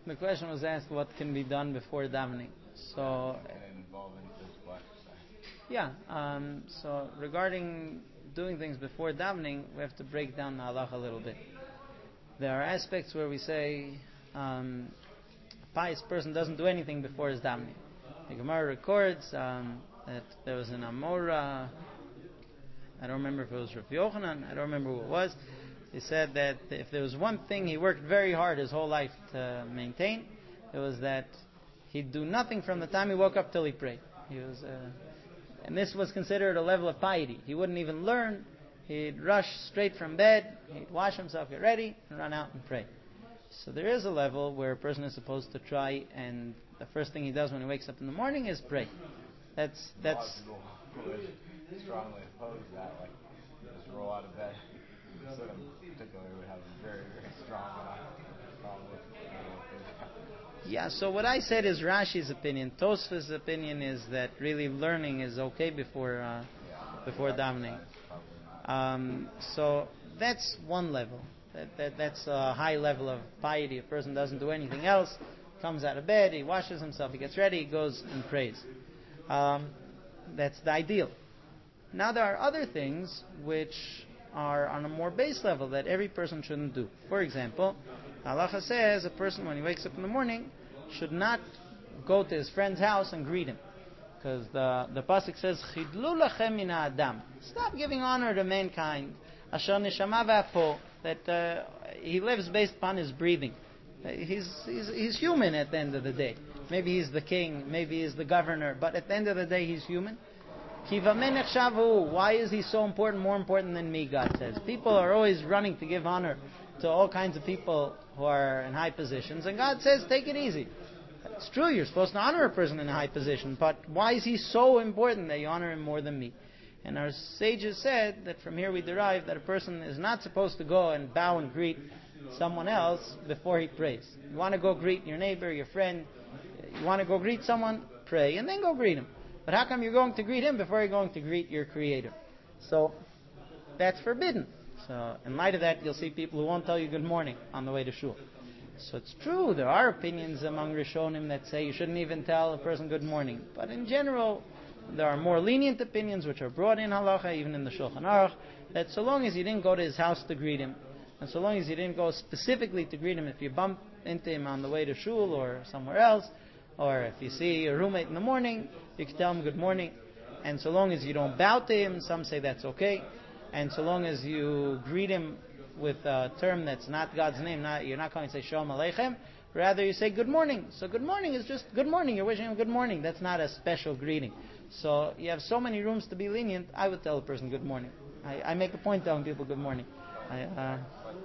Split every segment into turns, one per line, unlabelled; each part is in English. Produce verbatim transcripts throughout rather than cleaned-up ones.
The question was asked what can be done before davening. So, yeah. Um, so regarding doing things before davening, we have to break down the halacha a little bit. There are aspects where we say um, a pious person doesn't do anything before his davening. The Gemara records um, that there was an Amora. I don't remember if it was Rav Yochanan. I don't remember who it was. He said that if there was one thing he worked very hard his whole life to maintain, it was that he'd do nothing from the time he woke up till he prayed. He was, uh, and this was considered a level of piety. He wouldn't even learn. He'd rush straight from bed. He'd wash himself, get ready, and run out and pray. So there is a level where a person is supposed to try, and the first thing he does when he wakes up in the morning is pray. That's that's.
Strongly oppose that, like just roll out of bed. Muslim particularly would have a very, very strong problem with uh,
Yeah, so what I said is Rashi's opinion. Tosfos' opinion is that really learning is okay before uh, yeah, before davening. Um, so that's one level. That, that that's a high level of piety. A person doesn't do anything else, comes out of bed, he washes himself, he gets ready, he goes and prays. Um, that's the ideal. Now there are other things which are on a more base level that every person shouldn't do. For example, halacha says a person when he wakes up in the morning should not go to his friend's house and greet him. Because the, the pasuk says, Chidlu lachem min ha'adam. Stop giving honor to mankind. Asher neshama v'apo. That uh, he lives based upon his breathing. Uh, he's, he's, he's human at the end of the day. Maybe he's the king, maybe he's the governor, but at the end of the day he's human. Why is he so important, more important than me, God says? People are always running to give honor to all kinds of people who are in high positions, and God says, take it easy. It's true, you're supposed to honor a person in a high position, but why is he so important that you honor him more than me? And our sages said that from here we derive that a person is not supposed to go and bow and greet someone else before he prays. You want to go greet your neighbor, your friend, you want to go greet someone, pray, and then go greet him. But how come you're going to greet him before you're going to greet your Creator? So, that's forbidden. So, in light of that, you'll see people who won't tell you good morning on the way to shul. So it's true, there are opinions among Rishonim that say you shouldn't even tell a person good morning. But in general, there are more lenient opinions which are brought in halacha, even in the Shulchan Aruch, that so long as you didn't go to his house to greet him, and so long as you didn't go specifically to greet him, if you bump into him on the way to shul or somewhere else, or if you see your roommate in the morning, you can tell him good morning. And so long as you don't bow to him, some say that's okay. And so long as you greet him with a term that's not God's name, not, you're not going to say Shalom Aleichem, rather you say good morning. So good morning is just good morning. You're wishing him good morning. That's not a special greeting. So you have so many rooms to be lenient, I would tell a person good morning. I, I make a point telling people good morning. I, uh,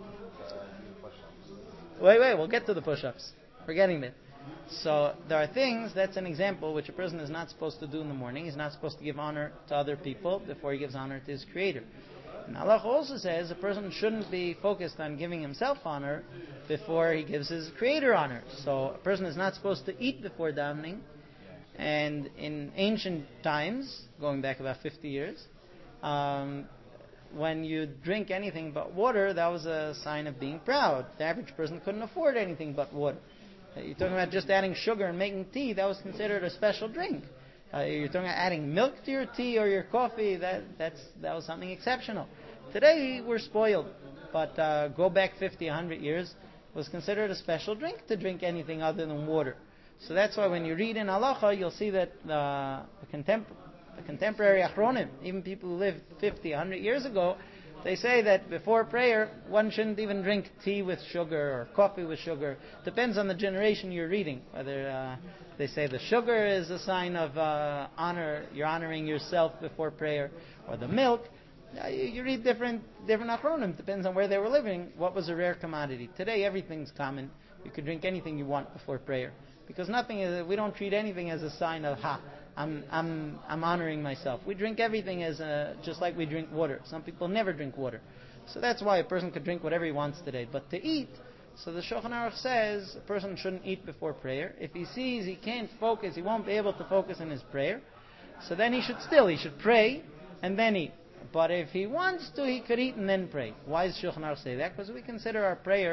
wait, wait, we'll get to the push-ups. We're getting there. So there are things, that's an example, which a person is not supposed to do in the morning. He's not supposed to give honor to other people before he gives honor to his Creator. And Allah also says a person shouldn't be focused on giving himself honor before he gives his Creator honor. So a person is not supposed to eat before davening. And in ancient times, going back about fifty years, um, when you drink anything but water, that was a sign of being proud. The average person couldn't afford anything but water. You're talking about just adding sugar and making tea, that was considered a special drink. Uh, you're talking about adding milk to your tea or your coffee, that that's that was something exceptional. Today we're spoiled, but uh, go back fifty, one hundred years, it was considered a special drink to drink anything other than water. So that's why when you read in halacha, you'll see that uh, the, contem- the contemporary achronim, even people who lived fifty, one hundred years ago, they say that before prayer, one shouldn't even drink tea with sugar or coffee with sugar. Depends on the generation you're reading. Whether uh, they say the sugar is a sign of uh, honor, you're honoring yourself before prayer, or the milk. Uh, you, you read different different achronim. Depends on where they were living. What was a rare commodity? Today, everything's common. You can drink anything you want before prayer, because nothing is. We don't treat anything as a sign of ha. I'm I'm I'm honoring myself. We drink everything as a, just like we drink water. Some people never drink water, so that's why a person could drink whatever he wants today. But to eat, so the Shulchan Aruch says a person shouldn't eat before prayer. If he sees he can't focus, he won't be able to focus in his prayer, so then he should still he should pray and then eat. But if he wants to, he could eat and then pray. Why does Shulchan Aruch say that? Because we consider our prayer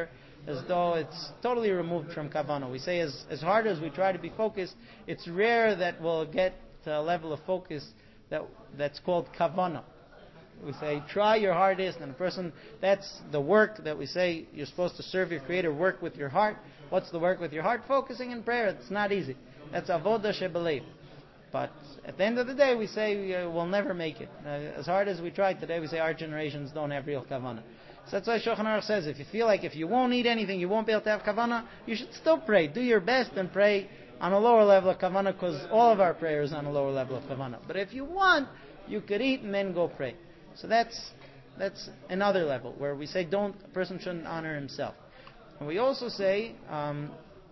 as though it's totally removed from kavanah. We say as, as hard as we try to be focused, it's rare that we'll get to a level of focus that that's called kavanah. We say, try your hardest, and a person, that's the work that we say, you're supposed to serve your Creator, work with your heart. What's the work with your heart? Focusing in prayer. It's not easy. That's avodah shebelev. But at the end of the day, we say uh, we'll never make it. Uh, as hard as we try today, we say our generations don't have real kavanah. So that's why Shulchan Aruch says, if you feel like if you won't eat anything, you won't be able to have kavanah, you should still pray. Do your best and pray on a lower level of kavanah, because all of our prayer is on a lower level of kavanah. But if you want, you could eat and then go pray. So that's that's another level where we say don't a person shouldn't honor himself. And we also say um,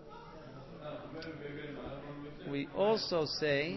we also say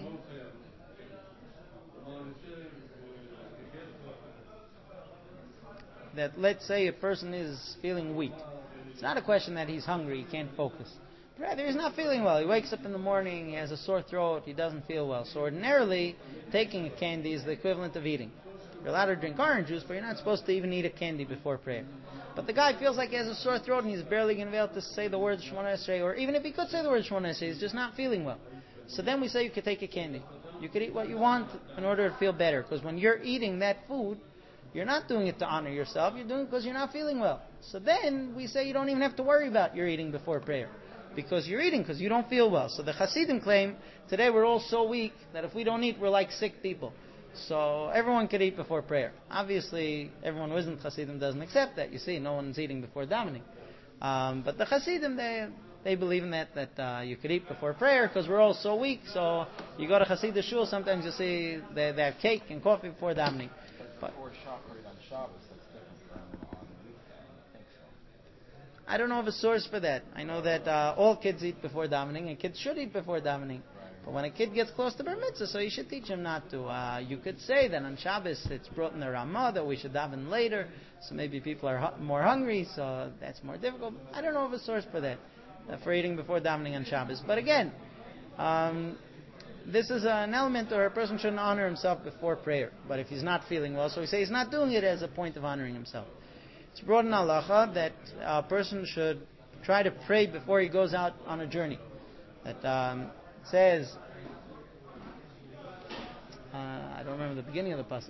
that, let's say a person is feeling weak. It's not a question that he's hungry, he can't focus. Rather, he's not feeling well. He wakes up in the morning, he has a sore throat, he doesn't feel well. So ordinarily, taking a candy is the equivalent of eating. You're allowed to drink orange juice, but you're not supposed to even eat a candy before prayer. But the guy feels like he has a sore throat and he's barely going to be able to say the words Shemona Esrei, or even if he could say the words Shemona Esrei, he's just not feeling well. So then we say you could take a candy. You could eat what you want in order to feel better. Because when you're eating that food, you're not doing it to honor yourself, you're doing it because you're not feeling well. So then we say you don't even have to worry about your eating before prayer, because you're eating because you don't feel well. So the Hasidim claim, today we're all so weak that if we don't eat, we're like sick people. So everyone could eat before prayer. Obviously, everyone who isn't Hasidim doesn't accept that. You see, no one's eating before davening. Um, but the Hasidim, they they believe in that, that uh, you could eat before prayer because we're all so weak. So you go to Hasidic shul, sometimes you see they, they have cake and coffee before davening. But
before Shacharit on Shabbos, that's different from on the weekend. I think so.
I don't know of a source for that. I know that uh, all kids eat before davening, and kids should eat before davening. But when a kid gets close to bar mitzvah, so you should teach him not to. Uh, you could say that on Shabbos it's brought in the Ramah that we should daven later, so maybe people are hu- more hungry, so that's more difficult. I don't know of a source for that, uh, for eating before davening on Shabbos. But again, um, this is an element where a person shouldn't honor himself before prayer. But if he's not feeling well, so we say he's not doing it as a point of honoring himself. It's brought in halacha that a person should try to pray before he goes out on a journey. That um, says, uh, I don't remember the beginning of the pasuk.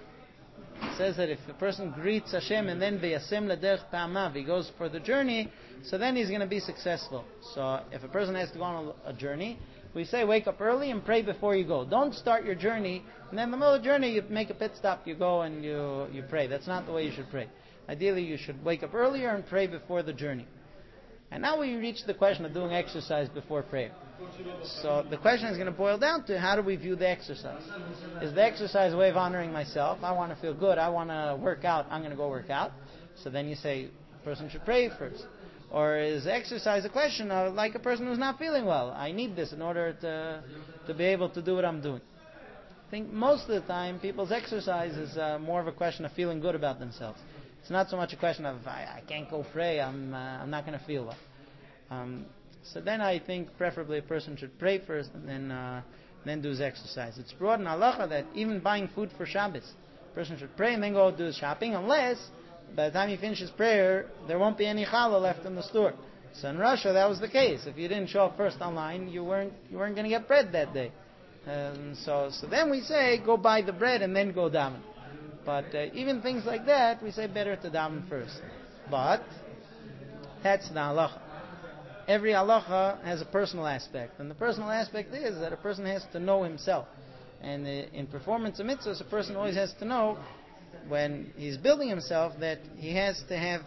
It says that if a person greets Hashem and then v'yasem l'derech pa'amav, he goes for the journey, so then he's going to be successful. So if a person has to go on a, a journey, we say wake up early and pray before you go. Don't start your journey and then in the middle of the journey you make a pit stop, you go and you, you pray. That's not the way you should pray. Ideally you should wake up earlier and pray before the journey. And now we reach the question of doing exercise before prayer. So the question is going to boil down to, how do we view the exercise? Is the exercise a way of honoring myself? I want to feel good, I want to work out, I'm going to go work out. So then you say a person should pray first. Or is exercise a question of like a person who's not feeling well? I need this in order to to be able to do what I'm doing. I think most of the time people's exercise is uh, more of a question of feeling good about themselves. It's not so much a question of I, I can't go pray, I'm uh, I'm not going to feel well. Um, so then I think preferably a person should pray first and then uh, then do his exercise. It's brought in halacha that even buying food for Shabbos, a person should pray and then go do his shopping, unless by the time he finishes prayer there won't be any challah left in the store. So in Russia that was the case. If you didn't show up first online, you weren't you weren't going to get bread that day. Um, so so then we say go buy the bread and then go daven. But uh, even things like that, we say better to daven first. But that's the halacha. Every halacha has a personal aspect, and the personal aspect is that a person has to know himself. And uh, in performance of mitzvahs, a person always has to know when he's building himself that he has to have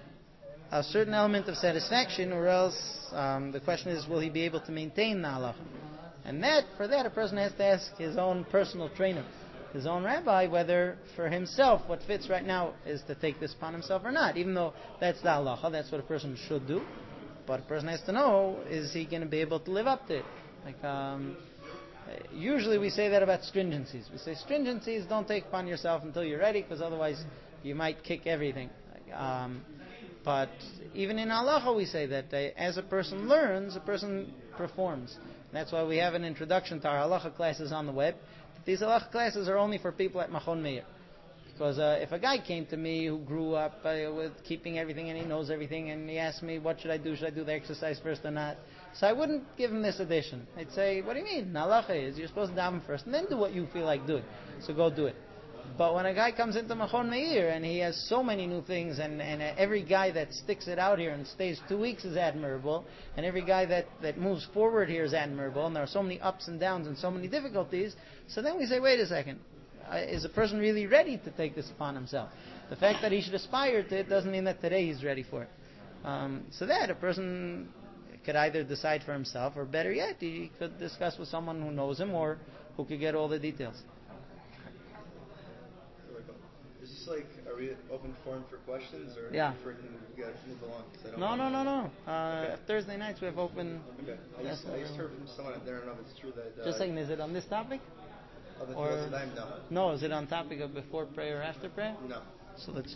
a certain element of satisfaction, or else um, the question is, will he be able to maintain the halacha? And that, for that, a person has to ask his own personal trainer, his own rabbi, whether for himself what fits right now is to take this upon himself or not. Even though that's the halacha, that's what a person should do. But a person has to know, is he going to be able to live up to it? Like, um, usually we say that about stringencies. We say stringencies don't take upon yourself until you're ready, because otherwise you might kick everything. Like, um, but even in halacha we say that uh, as a person learns, a person performs. And that's why we have an introduction to our halacha classes on the web. These halacha classes are only for people at Machon Meir. Because uh, if a guy came to me who grew up uh, with keeping everything and he knows everything and he asked me what should I do, should I do the exercise first or not, so I wouldn't give him this addition. I'd say, what do you mean? Halacha is you're supposed to daven first and then do what you feel like doing. So go do it. But when a guy comes into Machon Meir and he has so many new things, and, and uh, every guy that sticks it out here and stays two weeks is admirable, and every guy that, that moves forward here is admirable, and there are so many ups and downs and so many difficulties, so then we say, wait a second, uh, is a person really ready to take this upon himself? The fact that he should aspire to it doesn't mean that today he's ready for it. Um, so that a person could either decide for himself, or better yet, he could discuss with someone who knows him or who could get all the details.
Is this like, are we open forum for questions, or
Yeah.
for, we got to move along? 'Cause I don't
No,
know.
no, no, no. Uh,
Okay.
Thursday nights we have open.
Okay. I
Yes,
just, I just heard from someone, I don't know if it's true that... Uh,
Just saying, is it on this topic?
Other
or-
fields of time, no.
No, is it on topic of before prayer or after prayer?
No.
So let's